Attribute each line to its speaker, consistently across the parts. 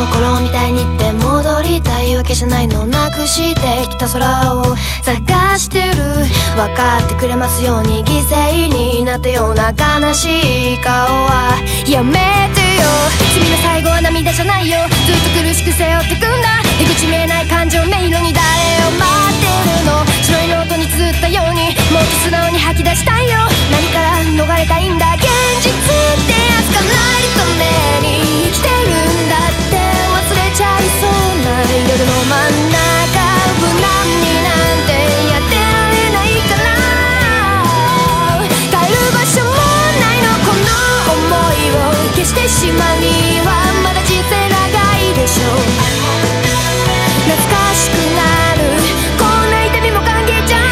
Speaker 1: 頃みたいにって戻りたいわけじゃないの、なくしてきた空を探してる。分かってくれますように犠牲になったような悲しい顔はやめてよ。君の最後は涙じゃないよ、ずっと苦しく背負ってくんだ。出口見えない感情迷路に誰を待ってるの。白いノートに綴ったようにもっと素直に吐き出したいよ。何から逃れたいんだ、現実ってやつかないために生きてるんだって忘れちゃいそうな夜の真ん中、無難になんてやってられないから帰る場所もないの。この想いを消してしまうにはまだ人生長いでしょう。懐かしくなるこんな痛みも歓迎じゃん。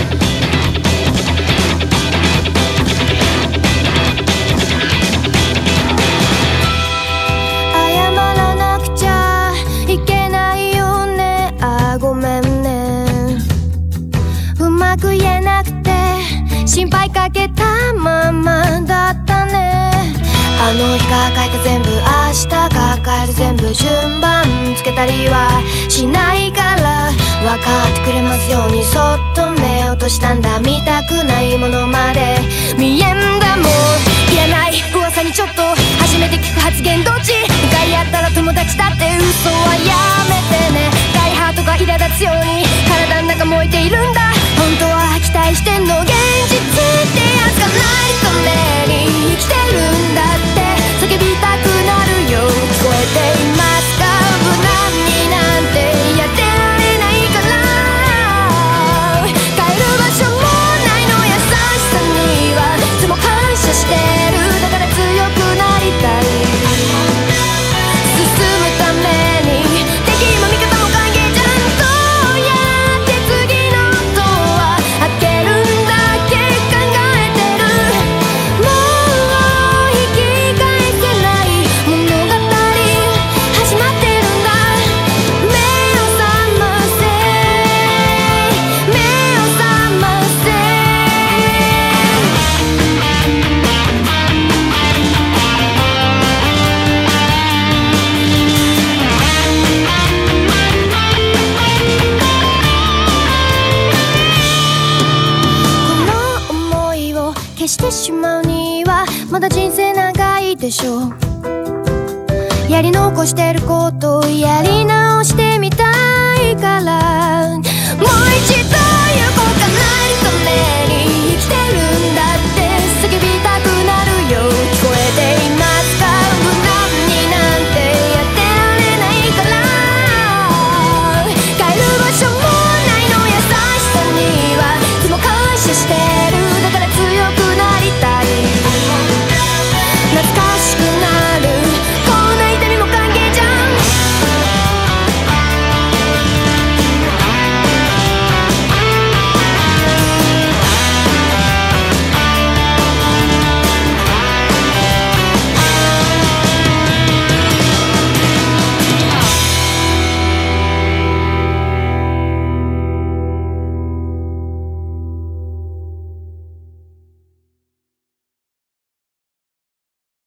Speaker 1: 謝らなくちゃいけないよね、あ、ごめんね。うまく言えなくて心配かけたままだったね。あの日抱えた全部明日抱える全部順番つけたりはしないから分かってくれますようにそっと目を閉じたんだ。見たくないものまで見えんだ。もういらない噂にちょっと初めて聞く発言どっち向かい合ったら友達だって嘘はやめてね。大ハートが苛立つように体の中燃えているんだ。本当は期待してんの、現実ってやつがないために生きてるんだって叫びたくなるよ。聞こえていますか、無難になんてやってられないから帰る場所もないの。優しさにはいつも感謝してる、だから強くなりたい。進むために敵も味方も歓迎じゃん。どうやって次のドア開けるんだっけ考えてる。もう引き返せない物語始まってるんだ。目を覚ませ目を覚ませ。この想いを消してしまうにはまだ人生長いでしょう。やり残してることをやり直してみたいから